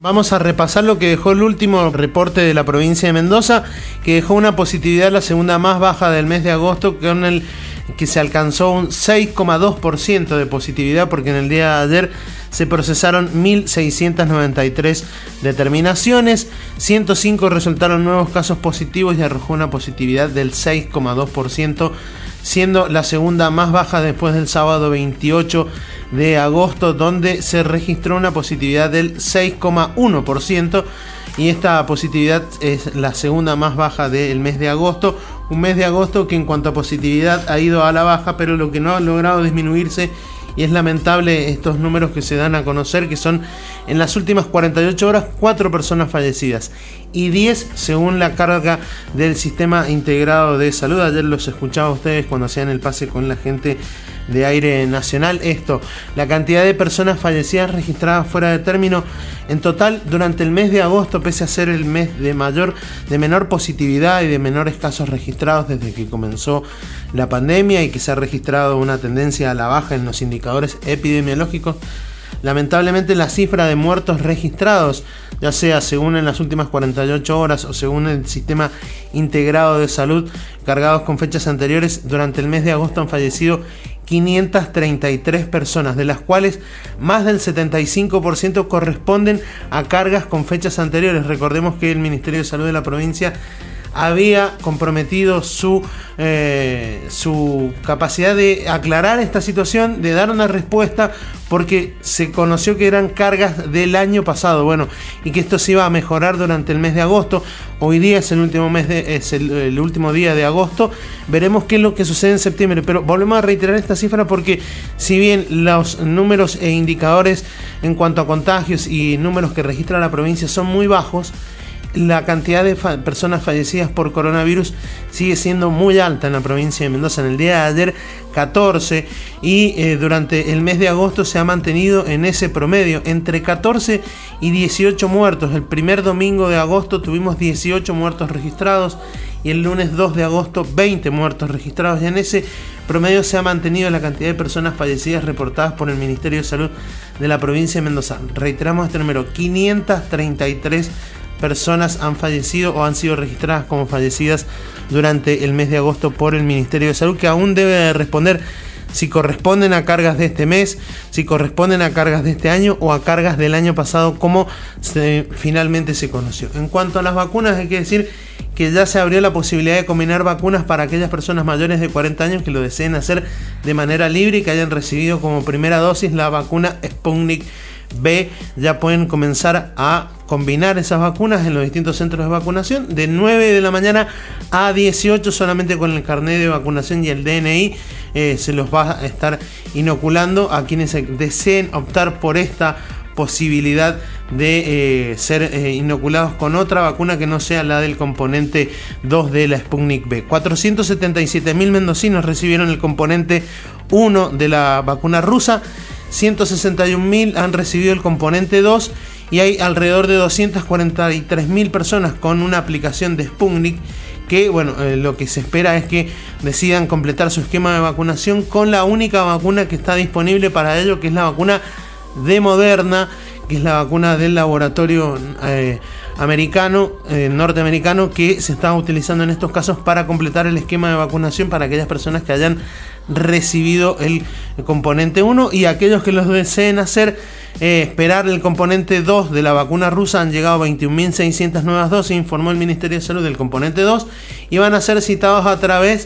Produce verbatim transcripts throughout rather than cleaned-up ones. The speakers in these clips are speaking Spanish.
Vamos a repasar lo que dejó el último reporte de la provincia de Mendoza, que dejó una positividad, la segunda más baja del mes de agosto, con el que se alcanzó un seis coma dos por ciento de positividad, porque en el día de ayer se procesaron mil seiscientas noventa y tres determinaciones, ciento cinco resultaron nuevos casos positivos y arrojó una positividad del seis coma dos por ciento, siendo la segunda más baja después del sábado veintiocho de agosto, donde se registró una positividad del seis coma uno por ciento, y esta positividad es la segunda más baja del mes de agosto, un mes de agosto que en cuanto a positividad ha ido a la baja, pero lo que no ha logrado disminuirse, y es lamentable estos números que se dan a conocer, que son en las últimas cuarenta y ocho horas cuatro personas fallecidas y diez según la carga del Sistema Integrado de Salud. Ayer los escuchaba a ustedes cuando hacían el pase con la gente de Aire Nacional. Esto, la cantidad de personas fallecidas registradas fuera de término en total durante el mes de agosto, pese a ser el mes de mayor, de menor positividad y de menores casos registrados desde que comenzó la pandemia, y que se ha registrado una tendencia a la baja en los indicadores epidemiológicos. Lamentablemente, la cifra de muertos registrados, ya sea según en las últimas cuarenta y ocho horas o según el Sistema Integrado de Salud, cargados con fechas anteriores, durante el mes de agosto han fallecido quinientas treinta y tres personas, de las cuales más del setenta y cinco por ciento corresponden a cargas con fechas anteriores. Recordemos que el Ministerio de Salud de la provincia había comprometido su, eh, su capacidad de aclarar esta situación, de dar una respuesta, porque se conoció que eran cargas del año pasado, bueno, y que esto se iba a mejorar durante el mes de agosto. Hoy día es el último mes de, es el, el último día de agosto, veremos qué es lo que sucede en septiembre, pero volvemos a reiterar esta cifra porque si bien los números e indicadores en cuanto a contagios y números que registra la provincia son muy bajos, la cantidad de fa- personas fallecidas por coronavirus sigue siendo muy alta en la provincia de Mendoza. En el día de ayer catorce, y eh, durante el mes de agosto se ha mantenido en ese promedio entre catorce y dieciocho muertos. El primer domingo de agosto tuvimos dieciocho muertos registrados y el lunes dos de agosto veinte muertos registrados, y en ese promedio se ha mantenido la cantidad de personas fallecidas reportadas por el Ministerio de Salud de la provincia de Mendoza. Reiteramos este número: quinientas treinta y tres personas han fallecido o han sido registradas como fallecidas durante el mes de agosto por el Ministerio de Salud, que aún debe responder si corresponden a cargas de este mes, si corresponden a cargas de este año o a cargas del año pasado, como se, finalmente se conoció. En cuanto a las vacunas, hay que decir que ya se abrió la posibilidad de combinar vacunas para aquellas personas mayores de cuarenta años que lo deseen hacer de manera libre y que hayan recibido como primera dosis la vacuna Sputnik B. Ya pueden comenzar a combinar esas vacunas en los distintos centros de vacunación de nueve de la mañana a dieciocho, solamente con el carnet de vacunación y el D N I eh, se los va a estar inoculando a quienes deseen optar por esta posibilidad de eh, ser eh, inoculados con otra vacuna que no sea la del componente dos de la Sputnik B. cuatrocientos setenta y siete mil mendocinos recibieron el componente uno de la vacuna rusa, ciento sesenta y un mil han recibido el componente dos, y hay alrededor de doscientas cuarenta y tres mil personas con una aplicación de Sputnik que, bueno, eh, lo que se espera es que decidan completar su esquema de vacunación con la única vacuna que está disponible para ello, que es la vacuna de Moderna, que es la vacuna del laboratorio eh, americano, eh, norteamericano, que se está utilizando en estos casos para completar el esquema de vacunación para aquellas personas que hayan recibido el componente uno, y aquellos que los deseen hacer eh, esperar el componente dos de la vacuna rusa. Han llegado veintiún mil seiscientas nuevas dosis, informó el Ministerio de Salud, del componente dos, y van a ser citados a través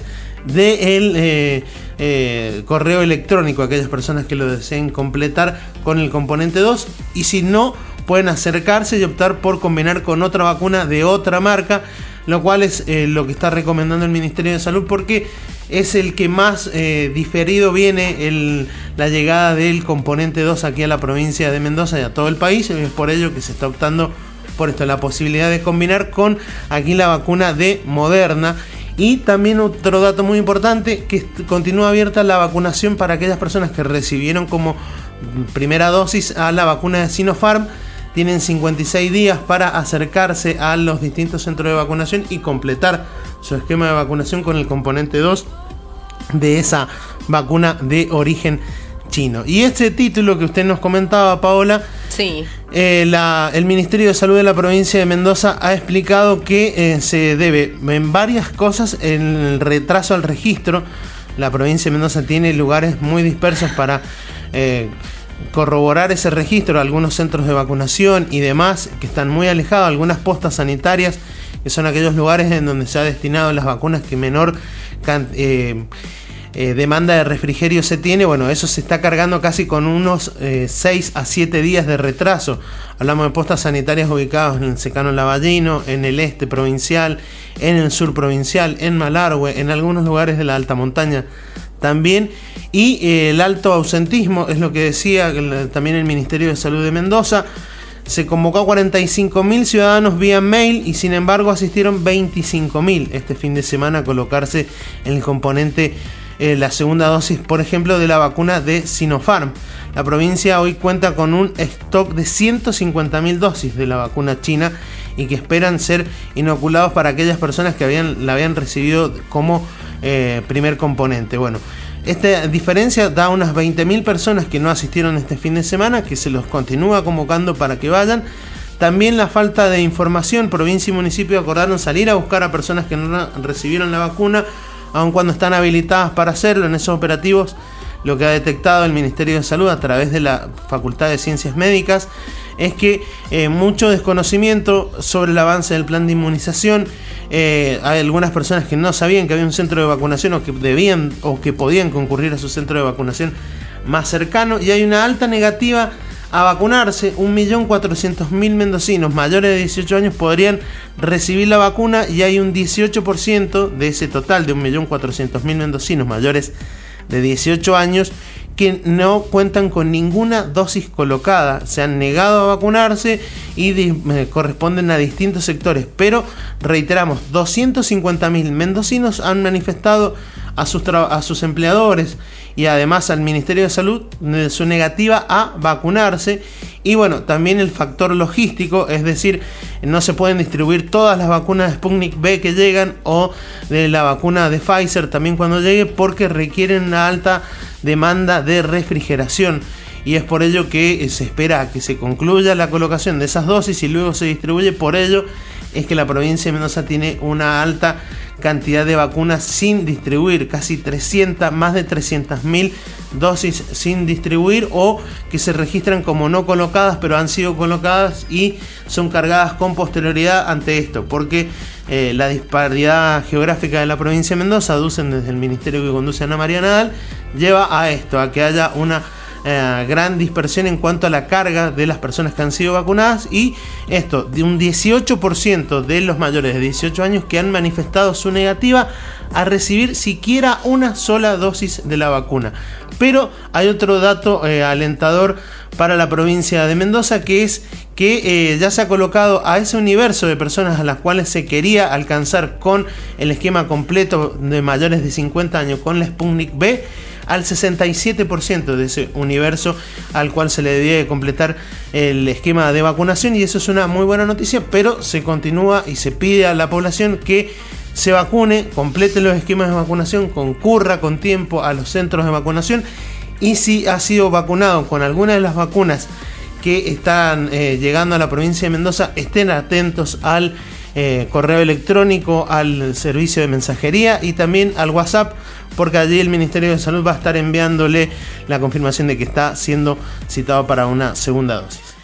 del eh, eh, correo electrónico aquellas personas que lo deseen completar con el componente dos, y si no, pueden acercarse y optar por combinar con otra vacuna de otra marca, lo cual es eh, lo que está recomendando el Ministerio de Salud, porque es el que más eh, diferido viene el, la llegada del componente dos aquí a la provincia de Mendoza y a todo el país, y es por ello que se está optando por esto, la posibilidad de combinar con aquí la vacuna de Moderna. Y también otro dato muy importante, que continúa abierta la vacunación para aquellas personas que recibieron como primera dosis a la vacuna de Sinopharm. Tienen cincuenta y seis días para acercarse a los distintos centros de vacunación y completar su esquema de vacunación con el componente dos de esa vacuna de origen chino. Y este título que usted nos comentaba, Paola, sí. eh, la, el Ministerio de Salud de la provincia de Mendoza ha explicado que eh, se debe en varias cosas el retraso al registro. La provincia de Mendoza tiene lugares muy dispersos para eh, corroborar ese registro, algunos centros de vacunación y demás que están muy alejados, algunas postas sanitarias que son aquellos lugares en donde se ha destinado las vacunas que menor eh, eh, demanda de refrigerio se tiene. Bueno, eso se está cargando casi con unos eh, seis a siete días de retraso. Hablamos de postas sanitarias ubicadas en el Secano Lavallino, en el este provincial, en el sur provincial, en Malargüe, en algunos lugares de la alta montaña también. Y eh, el alto ausentismo es lo que decía el, también el Ministerio de Salud de Mendoza. Se convocó a cuarenta y cinco mil ciudadanos vía mail y sin embargo asistieron veinticinco mil este fin de semana a colocarse en el componente eh, la segunda dosis, por ejemplo, de la vacuna de Sinopharm. La provincia hoy cuenta con un stock de ciento cincuenta mil dosis de la vacuna china y que esperan ser inoculados para aquellas personas que habían, la habían recibido como eh, primer componente. Bueno, esta diferencia da unas veinte mil personas que no asistieron este fin de semana, que se los continúa convocando para que vayan. También la falta de información. Provincia y municipio acordaron salir a buscar a personas que no recibieron la vacuna, aun cuando están habilitadas para hacerlo. En esos operativos, lo que ha detectado el Ministerio de Salud a través de la Facultad de Ciencias Médicas es que eh, mucho desconocimiento sobre el avance del plan de inmunización. Eh, hay algunas personas que no sabían que había un centro de vacunación o que debían o que podían concurrir a su centro de vacunación más cercano, y hay una alta negativa a vacunarse. un millón cuatrocientos mil mendocinos mayores de dieciocho años podrían recibir la vacuna y hay un dieciocho por ciento de ese total de un millón cuatrocientos mil mendocinos mayores de dieciocho años que no cuentan con ninguna dosis colocada, se han negado a vacunarse y eh, corresponden a distintos sectores, pero reiteramos, doscientos cincuenta mil mendocinos han manifestado a sus, a sus empleadores y además al Ministerio de Salud de su negativa a vacunarse. Y bueno, también el factor logístico, es decir, no se pueden distribuir todas las vacunas de Sputnik V que llegan o de la vacuna de Pfizer también cuando llegue, porque requieren una alta demanda de refrigeración. Y es por ello que se espera a que se concluya la colocación de esas dosis y luego se distribuye. Por ello es que la provincia de Mendoza tiene una alta cantidad de vacunas sin distribuir, casi trescientas, más de trescientas mil dosis sin distribuir o que se registran como no colocadas, pero han sido colocadas y son cargadas con posterioridad ante esto, porque eh, la disparidad geográfica de la provincia de Mendoza, aducen desde el ministerio que conduce Ana María Nadal, lleva a esto, a que haya una Eh, gran dispersión en cuanto a la carga de las personas que han sido vacunadas, y esto de un dieciocho por ciento de los mayores de dieciocho años que han manifestado su negativa a recibir siquiera una sola dosis de la vacuna. Pero hay otro dato eh, alentador para la provincia de Mendoza, que es que eh, ya se ha colocado a ese universo de personas a las cuales se quería alcanzar con el esquema completo de mayores de cincuenta años con la Sputnik V, al sesenta y siete por ciento de ese universo al cual se le debía completar el esquema de vacunación, y eso es una muy buena noticia, pero se continúa y se pide a la población que se vacune, complete los esquemas de vacunación, concurra con tiempo a los centros de vacunación, y si ha sido vacunado con alguna de las vacunas que están eh, llegando a la provincia de Mendoza, estén atentos al Eh, correo electrónico, al servicio de mensajería y también al WhatsApp, porque allí el Ministerio de Salud va a estar enviándole la confirmación de que está siendo citado para una segunda dosis.